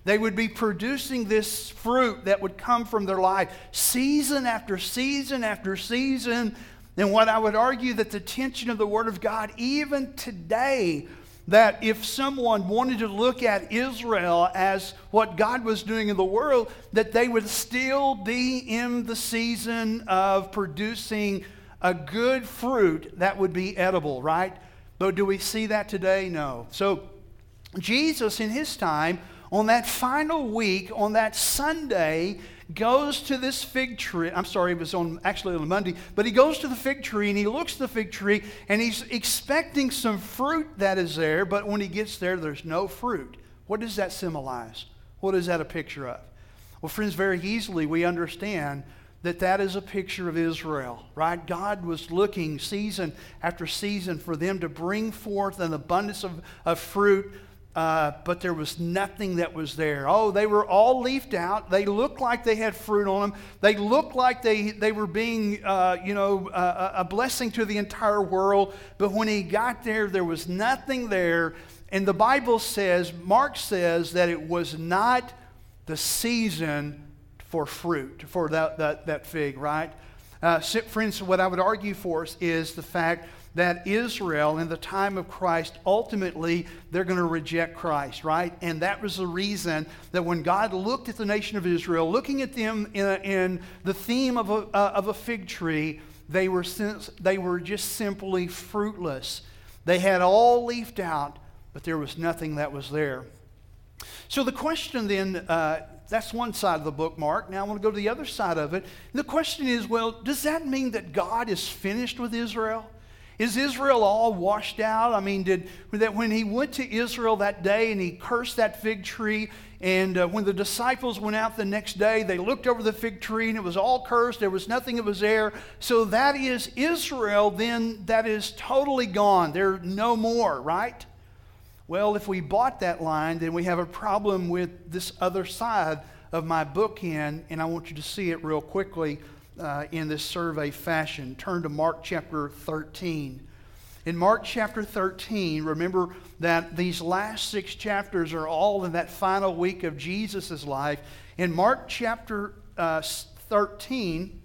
They would be producing this fruit that would come from their life season after season after season. And what I would argue that the tension of the Word of God, even today, that if someone wanted to look at Israel as what God was doing in the world, that they would still be in the season of producing a good fruit that would be edible, right? But do we see that today? No. So Jesus in his time, on that final week, on that Sunday, goes to this fig tree. I'm sorry, it was actually on Monday. But he goes to the fig tree and he looks at the fig tree and he's expecting some fruit that is there. But when he gets there, there's no fruit. What does that symbolize? What is that a picture of? Well, friends, very easily we understand that that is a picture of Israel, right? God was looking season after season for them to bring forth an abundance of fruit. But there was nothing that was there. Oh, they were all leafed out. They looked like they had fruit on them. They looked like they were being, a blessing to the entire world. But when he got there, there was nothing there. And the Bible says, Mark says, that it was not the season for fruit, for that fig, right? Friends, what I would argue for us is the fact that Israel, in the time of Christ, ultimately, they're going to reject Christ, right? And that was the reason that when God looked at the nation of Israel, looking at them in the theme of a fig tree, they were just simply fruitless. They had all leafed out, but there was nothing that was there. So the question then, that's one side of the bookmark. Now I want to go to the other side of it. And the question is, well, does that mean that God is finished with Israel? Is Israel all washed out? I mean, when he went to Israel that day and he cursed that fig tree, and when the disciples went out the next day, they looked over the fig tree and it was all cursed. There was nothing that was there. So that is Israel, then that is totally gone. They're no more, right? Well, if we bought that line, then we have a problem with this other side of my bookend, and I want you to see it real quickly. In this survey fashion. Turn to Mark chapter 13. In Mark chapter 13, remember that these last 6 chapters are all in that final week of Jesus' life. In Mark chapter 13,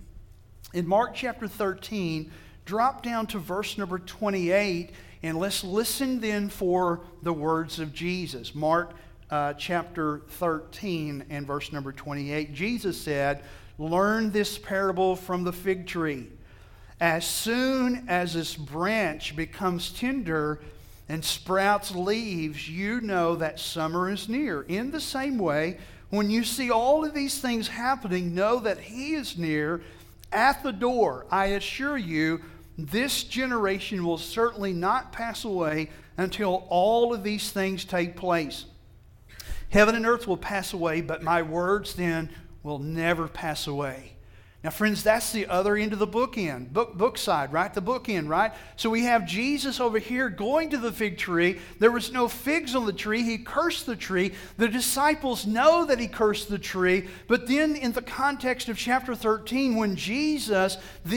drop down to verse number 28, and let's listen then for the words of Jesus. Mark chapter 13 and verse number 28. Jesus said, "Learn this parable from the fig tree. As soon as its branch becomes tender and sprouts leaves, you know that summer is near. In the same way, when you see all of these things happening, know that he is near at the door. I assure you, this generation will certainly not pass away until all of these things take place. Heaven and earth will pass away, but my words then will never pass away." Now, friends, that's the other end of the bookend, book side, right? The bookend, right? So we have Jesus over here going to the fig tree. There was no figs on the tree. He cursed the tree. The disciples know that he cursed the tree. But then in the context of chapter 13, when Jesus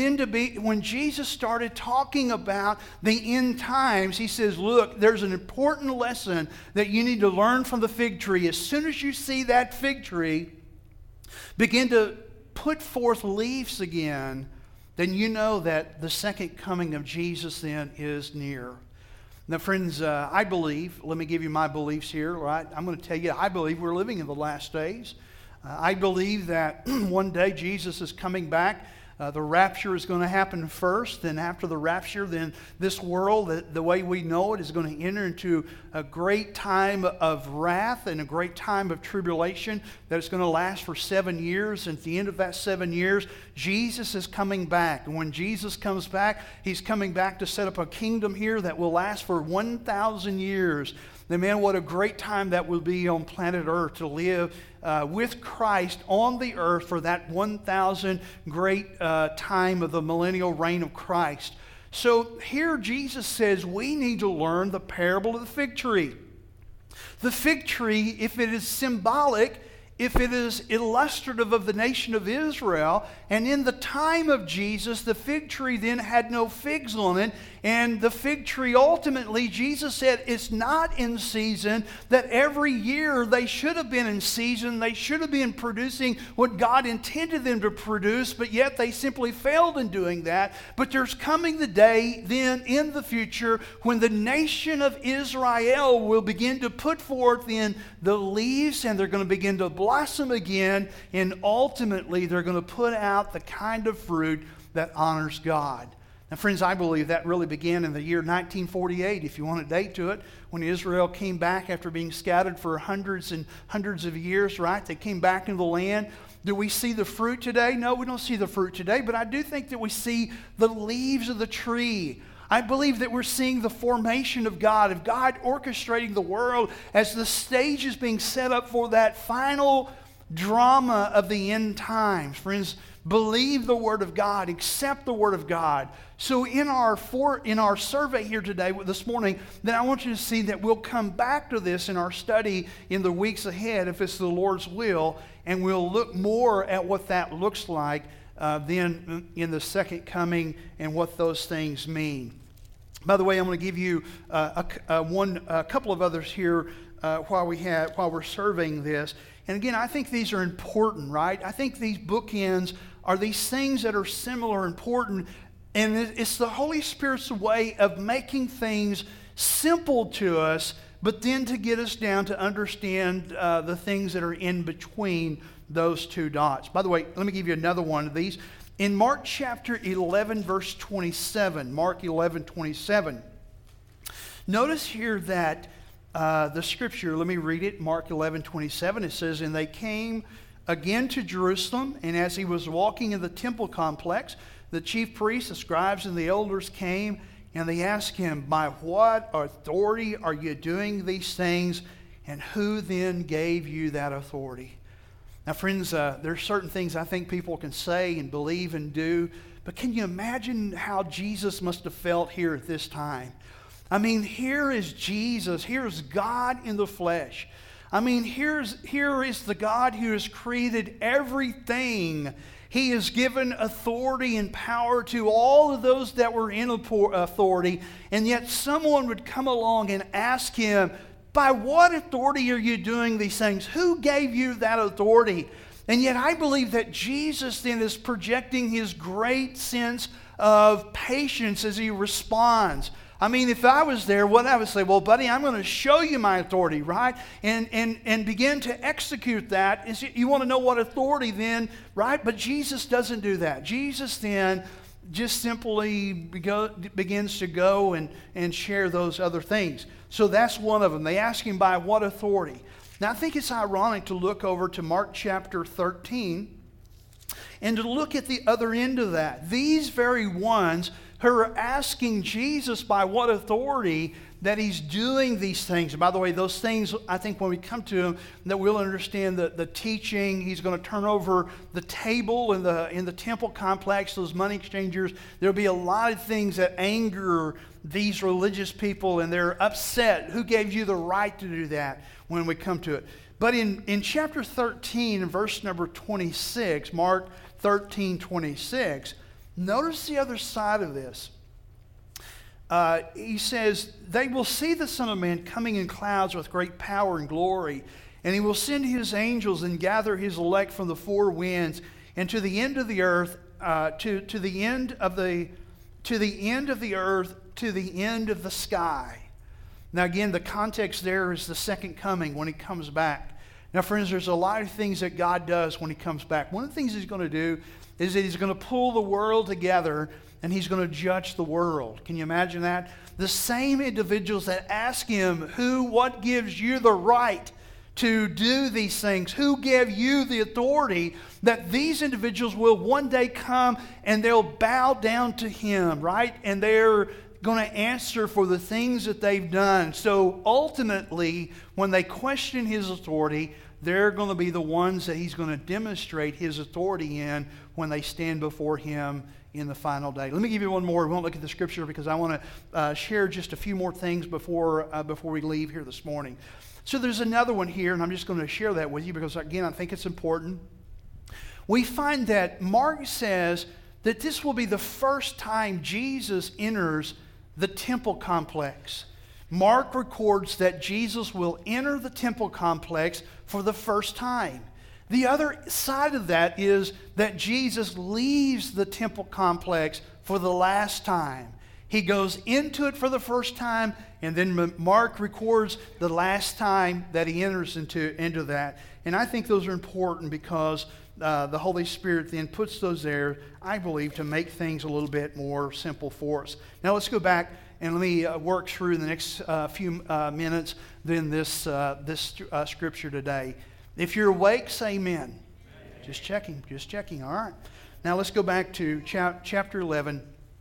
started talking about the end times, he says, look, there's an important lesson that you need to learn from the fig tree. As soon as you see that fig tree begin to put forth leaves again, then you know that the second coming of Jesus then is near. Now, friends, I believe, let me give you my beliefs here, right? I'm going to tell you, I believe we're living in the last days. I believe that one day Jesus is coming back. The rapture is going to happen first. Then after the rapture, then this world, the way we know it, is going to enter into a great time of wrath and a great time of tribulation that is going to last for 7 years. And at the end of that 7 years, Jesus is coming back. And when Jesus comes back, he's coming back to set up a kingdom here that will last for 1,000 years. And man, what a great time that will be on planet Earth to live with Christ on the earth for that 1,000 great time of the millennial reign of Christ. So here Jesus says we need to learn the parable of the fig tree. The fig tree, if it is symbolic, if it is illustrative of the nation of Israel. And in the time of Jesus, the fig tree then had no figs on it. And the fig tree, ultimately, Jesus said it's not in season, that every year they should have been in season. They should have been producing what God intended them to produce, but yet they simply failed in doing that. But there's coming the day then in the future when the nation of Israel will begin to put forth then the leaves, and they're going to begin to blossom again, and ultimately they're going to put out the kind of fruit that honors God. Now, friends, I believe that really began in the year 1948, if you want a date to it, when Israel came back after being scattered for hundreds and hundreds of years, right? They came back into the land. Do we see the fruit today? No, we don't see the fruit today, but I do think that we see the leaves of the tree. I believe that we're seeing the formation of God orchestrating the world as the stage is being set up for that final drama of the end times. Friends, believe the Word of God, accept the Word of God. So in our survey here today, this morning, then I want you to see that we'll come back to this in our study in the weeks ahead, if it's the Lord's will, and we'll look more at what that looks like then in the second coming and what those things mean. By the way, I'm going to give you a couple of others here while we're surveying this. And again, I think these are important, right? I think these bookends are these things that are similar, important, and it's the Holy Spirit's way of making things simple to us, but then to get us down to understand the things that are in between those two dots. By the way, let me give you another one of these. In Mark chapter 11, verse 27, Mark 11, 27, notice here that the scripture, let me read it, Mark 11, 27, it says, "And they came again to Jerusalem, and as he was walking in the temple complex, the chief priests, the scribes, and the elders came, and they asked him, 'By what authority are you doing these things? And who then gave you that authority?'" Now, friends, there are certain things I think people can say and believe and do, but can you imagine how Jesus must have felt here at this time? I mean, here is Jesus. Here's God in the flesh. I mean, here is the God who has created everything. He has given authority and power to all of those that were in authority, and yet someone would come along and ask him, "By what authority are you doing these things? Who gave you that authority?" And yet I believe that Jesus then is projecting his great sense of patience as he responds. I mean, if I was there, what I would say, "Well, buddy, I'm going to show you my authority," right? And begin to execute that. You want to know what authority then, right? But Jesus doesn't do that. Jesus then just simply begins to go and share those other things. So that's one of them. They ask him, "By what authority?" Now, I think it's ironic to look over to Mark chapter 13 and to look at the other end of that. These very ones who are asking Jesus by what authority that he's doing these things. And by the way, those things, I think when we come to them, that we'll understand the teaching. He's going to turn over the table in the temple complex, those money exchangers. There'll be a lot of things that anger these religious people, and they're upset. Who gave you the right to do that when we come to it? But in chapter 13, verse number 26, Mark 13, 26, notice the other side of this. He says, "They will see the Son of Man coming in clouds with great power and glory, and he will send his angels and gather his elect from the four winds and to the end of the earth, to the end of the earth, to the end of the sky." Now again, the context there is the second coming, when he comes back. Now friends, there's a lot of things that God does when he comes back. One of the things he's going to do is that he's going to pull the world together, and he's going to judge the world. Can you imagine that? The same individuals that ask him, what gives you the right to do these things? Who gave you the authority? That these individuals will one day come and they'll bow down to him, right? And they're going to answer for the things that they've done. So ultimately, when they question his authority, they're going to be the ones that he's going to demonstrate his authority in when they stand before him in the final day. Let me give you one more. We won't look at the scripture because I want to share just a few more things before we leave here this morning. So there's another one here, and I'm just going to share that with you because, again, I think it's important. We find that Mark says that this will be the first time Jesus enters the temple complex. Mark records that Jesus will enter the temple complex for the first time. The other side of that is that Jesus leaves the temple complex for the last time. He goes into it for the first time, and then Mark records the last time that he enters into that. And I think those are important because the Holy Spirit then puts those there, I believe, to make things a little bit more simple for us. Now let's go back and let me work through the next few minutes then this scripture today. If you're awake, say amen. Amen. Just checking. All right. Now let's go back to chapter 11,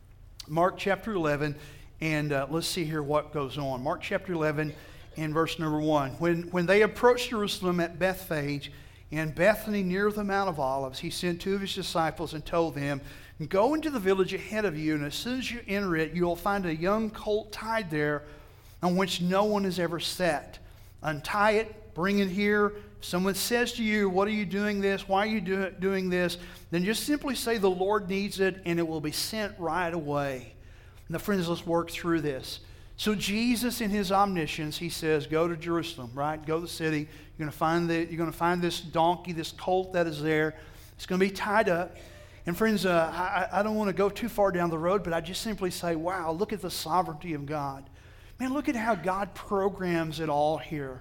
Mark chapter 11, and let's see here what goes on. Mark chapter 11 and verse number 1. When they approached Jerusalem at Bethphage and Bethany near the Mount of Olives, he sent two of his disciples and told them, "Go into the village ahead of you, and as soon as you enter it, you will find a young colt tied there on which no one has ever sat. Untie it, bring it here. If someone says to you, 'What are you doing this? Why are you doing this?' then just simply say, 'The Lord needs it,' and it will be sent right away." Now, friends, let's work through this. So Jesus, in his omniscience, he says, "Go to Jerusalem," right? Go to the city. You're going to find this donkey, this colt that is there. It's going to be tied up. And friends, I don't want to go too far down the road, but I just simply say, wow, look at the sovereignty of God. Man, look at how God programs it all here.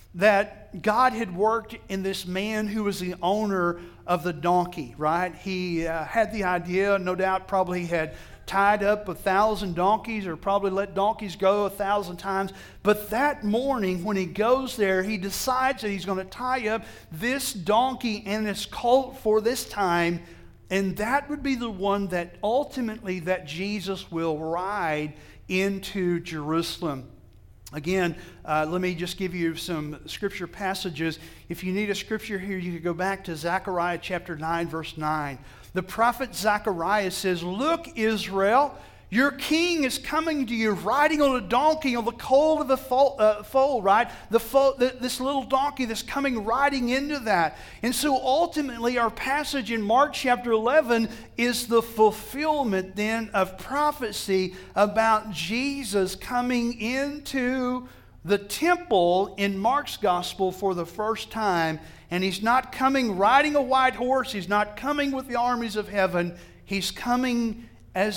That God had worked in this man who was the owner of the donkey, right? He had the idea, no doubt probably had tied up 1,000 donkeys or probably let donkeys go 1,000 times. But that morning when he goes there, he decides that he's going to tie up this donkey and this colt for this time. And that would be the one that ultimately that Jesus will ride into Jerusalem. Again, let me just give you some scripture passages. If you need a scripture here, you can go back to Zechariah chapter 9, verse 9. The prophet Zechariah says, "Look, Israel, your king is coming to you riding on a donkey on the colt of the foal, right? This little donkey that's coming riding into that." And so ultimately our passage in Mark chapter 11 is the fulfillment then of prophecy about Jesus coming into the temple in Mark's gospel for the first time. And he's not coming riding a white horse. He's not coming with the armies of heaven. He's coming as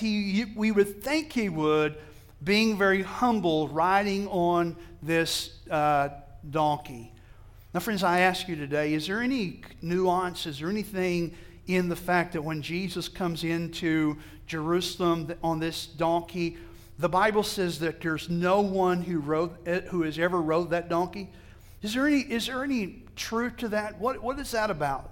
we would think he would, being very humble, riding on this donkey. Now, friends, I ask you today, is there any nuance, is there anything in the fact that when Jesus comes into Jerusalem on this donkey, the Bible says that there's no one who has ever rode that donkey? Is there any truth to that? What is that about?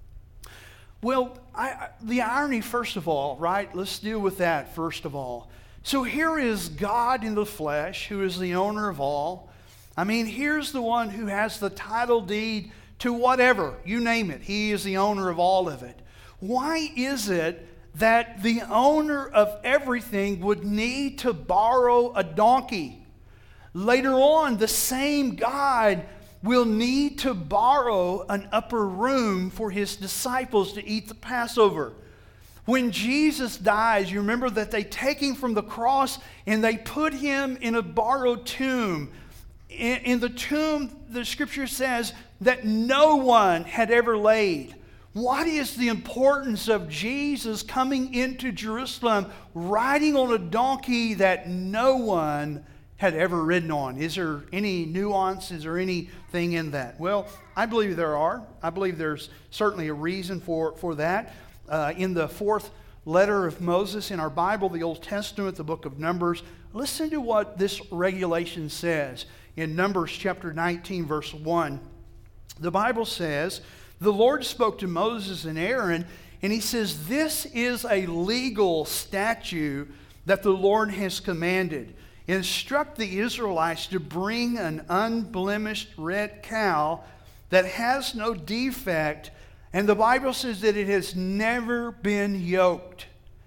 Well, the irony, first of all, right? Let's deal with that first of all. So here is God in the flesh, who is the owner of all. I mean, here's the one who has the title deed to whatever, you name it. He is the owner of all of it. Why is it that the owner of everything would need to borrow a donkey? Later on, the same God will need to borrow an upper room for his disciples to eat the Passover. When Jesus dies, you remember that they take him from the cross and they put him in a borrowed tomb. In the tomb, the scripture says that no one had ever laid. What is the importance of Jesus coming into Jerusalem riding on a donkey that no one had ever ridden on? Is there any nuance? Is there anything in that? Well, I believe there are. I believe there's certainly a reason for that. In the fourth letter of Moses in our Bible, the Old Testament, the book of Numbers, listen to what this regulation says. In Numbers chapter 19, verse 1, the Bible says, "The Lord spoke to Moses and Aaron, and he says, 'This is a legal statute that the Lord has commanded. Instruct the Israelites to bring an unblemished red cow that has no defect,' and the Bible says that it has never been yoked.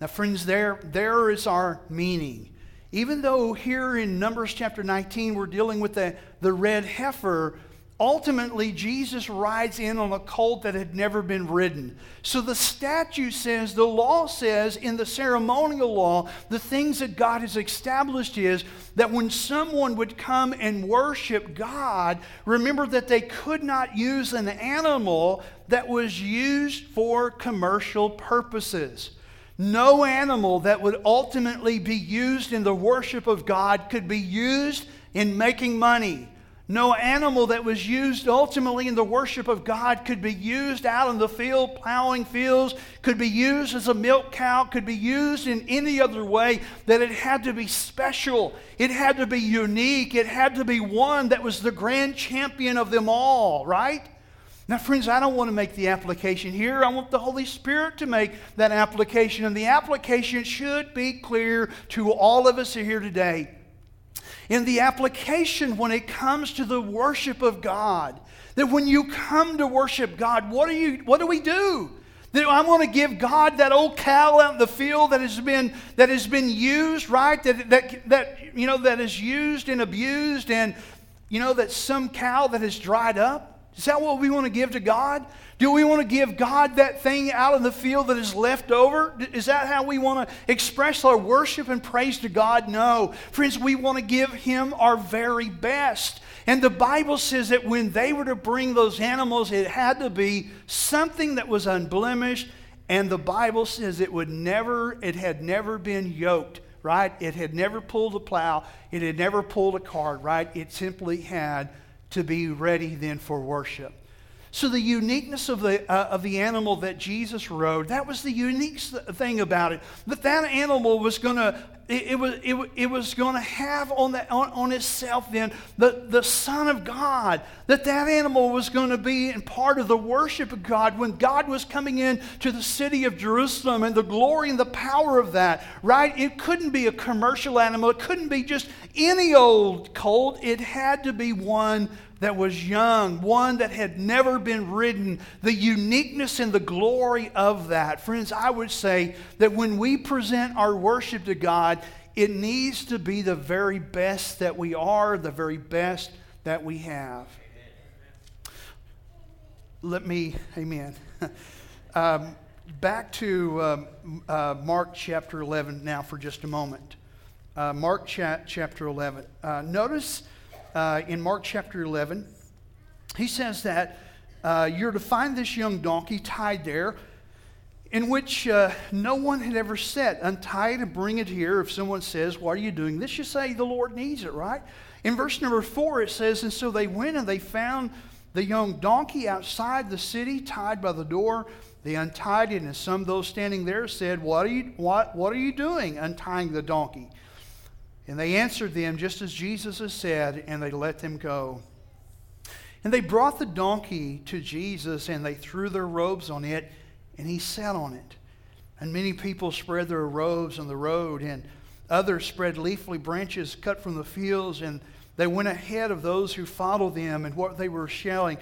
Now, friends, there is our meaning. Even though here in Numbers chapter 19 we're dealing with the red heifer, ultimately Jesus rides in on a colt that had never been ridden. So the statute says, the law says, in the ceremonial law, the things that God has established is that when someone would come and worship God, remember that they could not use an animal that was used for commercial purposes. No animal that would ultimately be used in the worship of God could be used in making money. No animal that was used ultimately in the worship of God could be used out in the field, plowing fields, could be used as a milk cow, could be used in any other way, that it had to be special. It had to be unique. It had to be one that was the grand champion of them all, right? Now, friends, I don't want to make the application here. I want the Holy Spirit to make that application. And the application should be clear to all of us here today. In the application when it comes to the worship of God, that when you come to worship God, what do we do? That I want to give God that old cow out in the field that has been used, right? That is used and abused, and that's some cow that has dried up. Is that what we want to give to God? Do we want to give God that thing out in the field that is left over? Is that how we want to express our worship and praise to God? No. Friends, we want to give Him our very best. And the Bible says that when they were to bring those animals, it had to be something that was unblemished. And the Bible says it had never been yoked, right? It had never pulled a plow. It had never pulled a cart, right? It simply had to be ready then for worship. So the uniqueness of the animal that Jesus rode, that was the unique thing about it. That animal was going to have on itself then the Son of God. That animal was going to be in part of the worship of God when God was coming in to the city of Jerusalem, and the glory and the power of that, right? It couldn't be a commercial animal. It couldn't be just any old colt. It had to be one that was young, one that had never been ridden, the uniqueness and the glory of that. Friends, I would say that when we present our worship to God, it needs to be the very best that we are, the very best that we have. Amen. Back to Mark chapter 11 now for just a moment. Mark chapter 11. Notice in Mark chapter 11, he says that you're to find this young donkey tied there, in which no one had ever sat. Untie it and bring it here. If someone says, "Why are you doing this?" you say, "The Lord needs it," right? In verse number 4 it says, "And so they went and they found the young donkey outside the city, tied by the door. They untied it, and some of those standing there said, what are you doing untying the donkey?" And they answered them just as Jesus has said, and they let them go. And they brought the donkey to Jesus, and they threw their robes on it, and he sat on it. And many people spread their robes on the road, and others spread leafy branches cut from the fields, and they went ahead of those who followed them. And what they were shouting,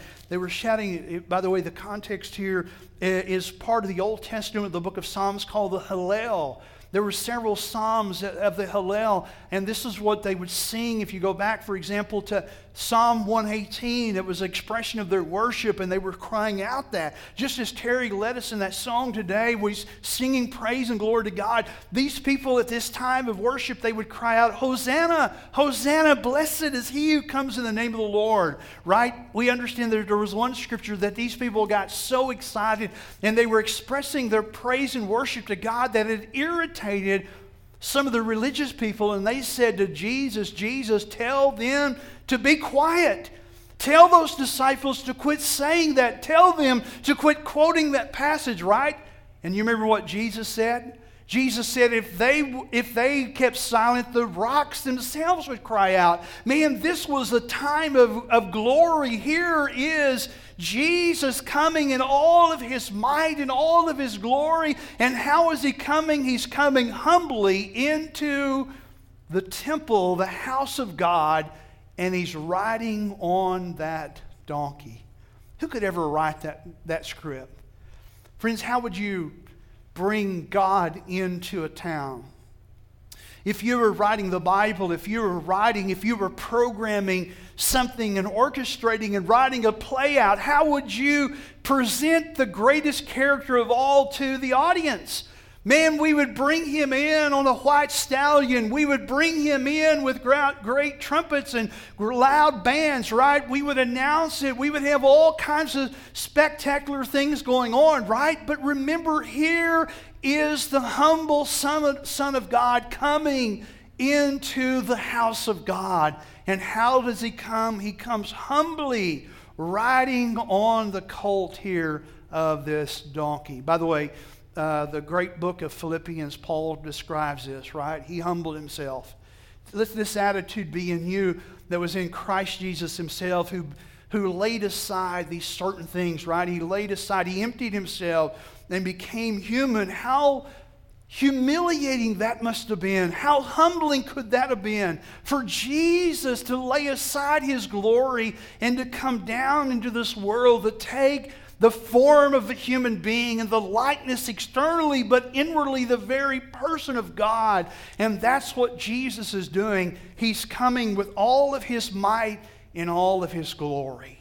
by the way, the context here is part of the Old Testament, the book of Psalms called the Hallel. There were several psalms of the Hallel, and this is what they would sing. If you go back, for example, to Psalm 118, it was an expression of their worship, and they were crying out that. Just as Terry led us in that song today, was singing praise and glory to God. These people at this time of worship, they would cry out, "Hosanna, Hosanna, blessed is he who comes in the name of the Lord," right? We understand that there was one scripture that these people got so excited, and they were expressing their praise and worship to God that it irritated some of the religious people, and they said to Jesus, "Jesus, tell them to be quiet. Tell those disciples to quit saying that. Tell them to quit quoting that passage," right? And you remember what Jesus said? Jesus said if they kept silent, the rocks themselves would cry out. Man, this was a time of glory. Here is Jesus coming in all of his might and all of his glory. And how is he coming? He's coming humbly into the temple, the house of God, and he's riding on that donkey. Who could ever write that script? Friends, how would you bring God into a town. If you were writing the Bible, if you were programming something and orchestrating and writing a play out, how would you present the greatest character of all to the audience? Man, we would bring him in on a white stallion. We would bring him in with great trumpets and loud bands, right? We would announce it. We would have all kinds of spectacular things going on, right? But remember, here is the humble Son of God coming into the house of God. And how does he come? He comes humbly riding on the colt here of this donkey. By the way, the great book of Philippians, Paul describes this, right? He humbled himself. Let this attitude be in you that was in Christ Jesus himself, who laid aside these certain things, right? He emptied himself and became human. How humiliating that must have been. How humbling could that have been for Jesus to lay aside his glory and to come down into this world, to take the form of a human being and the likeness externally, but inwardly the very person of God. And that's what Jesus is doing. He's coming with all of his might in all of his glory.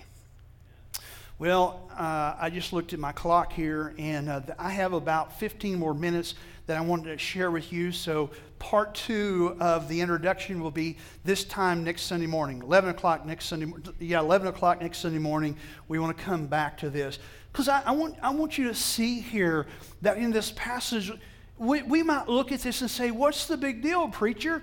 Well, I just looked at my clock here, and I have about 15 more minutes that I wanted to share with you. So part 2 of the introduction will be this time next Sunday morning, 11 o'clock next Sunday morning. We want to come back to this. Because I want you to see here that in this passage, we might look at this and say, what's the big deal, preacher?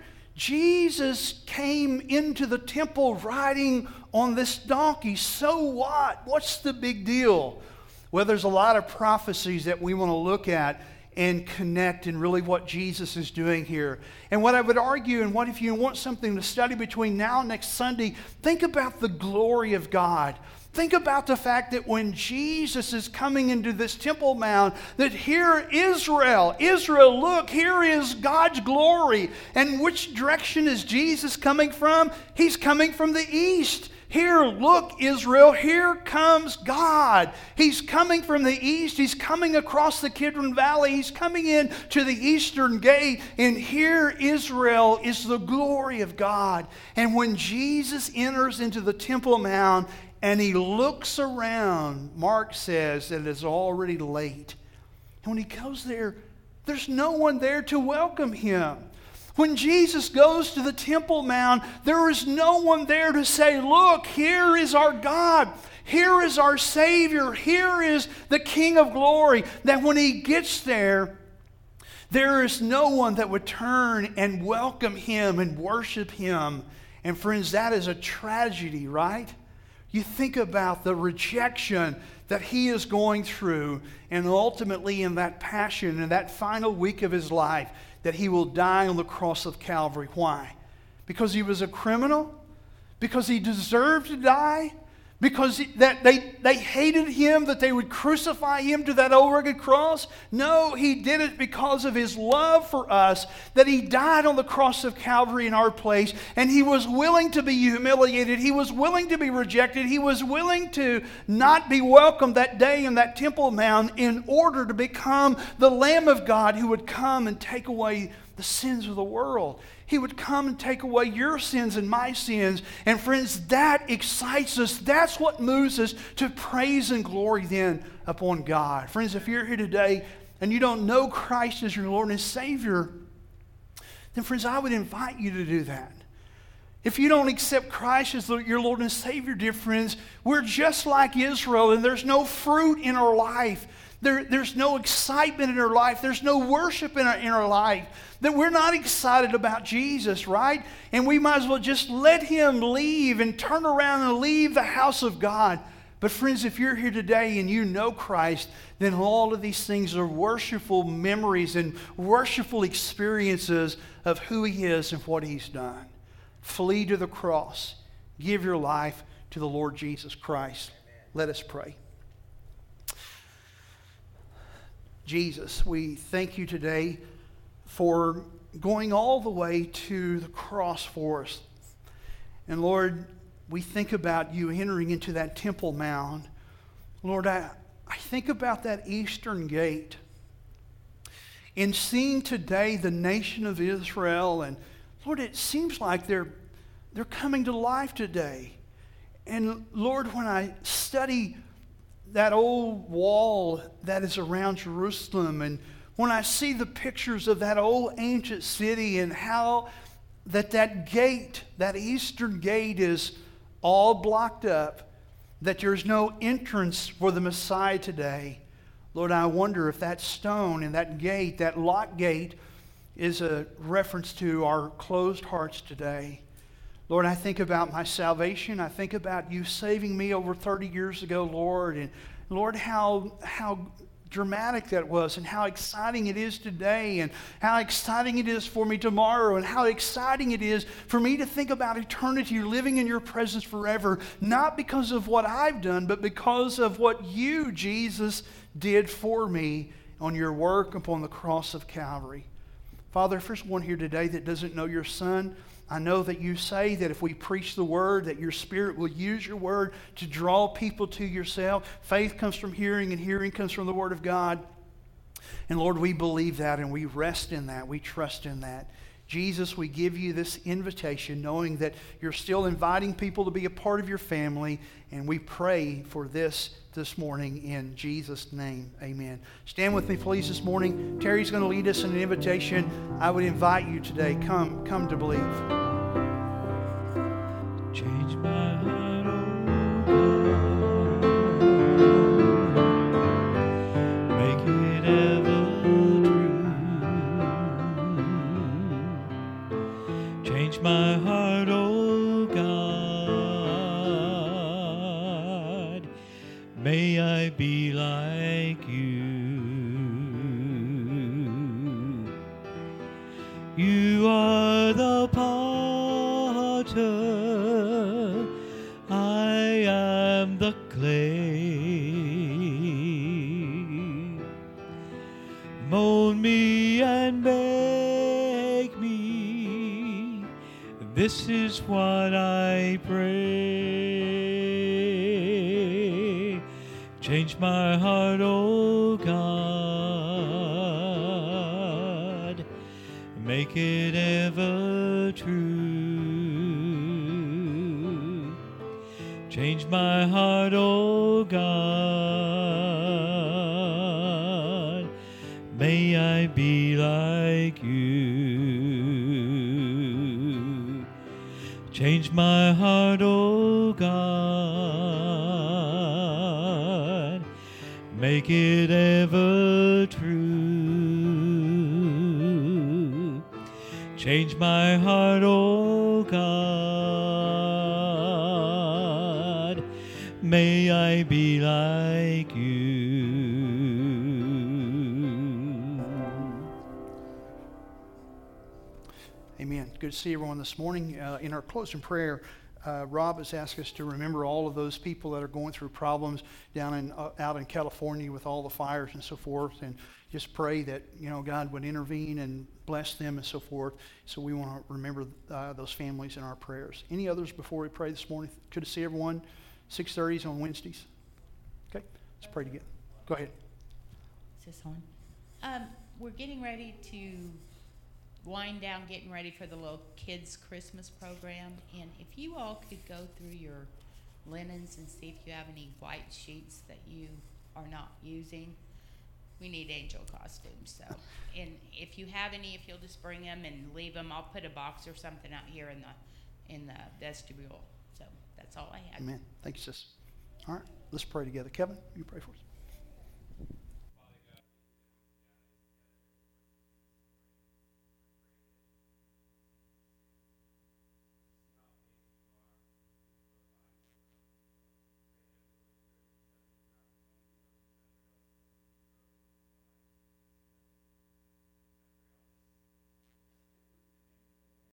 Jesus came into the temple riding on this donkey. So what? What's the big deal? Well, there's a lot of prophecies that we want to look at and connect and really what Jesus is doing here. And what I would argue, and what if you want something to study between now and next Sunday, think about the glory of God. Think about the fact that when Jesus is coming into this Temple Mount, that here Israel, look, here is God's glory. And which direction is Jesus coming from? He's coming from the east. Here, look, Israel, here comes God. He's coming from the east. He's coming across the Kidron Valley. He's coming in to the eastern gate. And here, Israel, is the glory of God. And when Jesus enters into the Temple Mount and he looks around, Mark says that it is already late. And when he goes there, there's no one there to welcome him. When Jesus goes to the Temple Mount, there is no one there to say, look, here is our God. Here is our Savior. Here is the King of glory. That when he gets there, there is no one that would turn and welcome him and worship him. And friends, that is a tragedy, right? You think about the rejection that he is going through, and ultimately in that passion, in that final week of his life, that he will die on the cross of Calvary. Why? Because he was a criminal? Because he deserved to die? Because they hated him, that they would crucify him to that old rugged cross? No, he did it because of his love for us, that he died on the cross of Calvary in our place, and he was willing to be humiliated. He was willing to be rejected. He was willing to not be welcomed that day in that Temple Mount in order to become the Lamb of God who would come and take away the sins of the world. He would come and take away your sins and my sins. And friends, that excites us. That's what moves us to praise and glory then upon God. Friends, if you're here today and you don't know Christ as your Lord and Savior, then friends, I would invite you to do that. If you don't accept Christ as your Lord and Savior, dear friends, we're just like Israel, and there's no fruit in our life. There's no excitement in our life. There's no worship in our life. That we're not excited about Jesus, right? And we might as well just let him leave and turn around and leave the house of God. But friends, if you're here today and you know Christ, then all of these things are worshipful memories and worshipful experiences of who he is and what he's done. Flee to the cross. Give your life to the Lord Jesus Christ. Let us pray. Jesus, we thank you today for going all the way to the cross for us. And Lord, we think about you entering into that Temple Mount. Lord, I think about that eastern gate. in seeing today the nation of Israel. And Lord, it seems like they're coming to life today. And Lord, when I study that old wall that is around Jerusalem, and when I see the pictures of that old ancient city and how that gate, that eastern gate, is all blocked up, that there's no entrance for the Messiah today. Lord, I wonder if that stone and that gate, that locked gate, is a reference to our closed hearts today. Lord, I think about my salvation. I think about you saving me over 30 years ago, Lord. And Lord, how dramatic that was, and how exciting it is today, and how exciting it is for me tomorrow, and how exciting it is for me to think about eternity living in your presence forever, not because of what I've done, but because of what you, Jesus, did for me on your work upon the cross of Calvary. Father, if there's one here today that doesn't know your Son, I know that you say that if we preach the word, that your Spirit will use your word to draw people to yourself. Faith comes from hearing, and hearing comes from the word of God. And Lord, we believe that, and we rest in that. We trust in that. Jesus, we give you this invitation, knowing that you're still inviting people to be a part of your family, and we pray for this morning in Jesus' name. Amen. Stand with me, please, this morning. Terry's going to lead us in an invitation. I would invite you today, come to believe. Change my heart, oh God, make it ever true. Change my heart, oh God, may I be like you. You are the potter, I am the clay. Mold me and make me, this is what I pray. Change my heart, oh God, make it ever true. Change my heart, oh God, may I be like you. Change my heart, oh God, make it ever true. Change my heart, oh God, may I be like you. Amen. Good to see everyone this morning. In our closing prayer, Rob has asked us to remember all of those people that are going through problems down out in California with all the fires and so forth, and just pray that God would intervene and bless them and so forth. So we want to remember those families in our prayers. Any others before we pray this morning? Good to see everyone. 6:30 on Wednesdays. Okay, let's pray together. Go ahead. Is this on? We're getting ready to wind down, getting ready for the little kids' Christmas program. And if you all could go through your linens and see if you have any white sheets that you are not using. We need angel costumes. So, and if you have any, if you'll just bring them and leave them, I'll put a box or something out here in the vestibule. So that's all I had. Amen. Thank you, sis. All right, let's pray together. Kevin, you pray for us.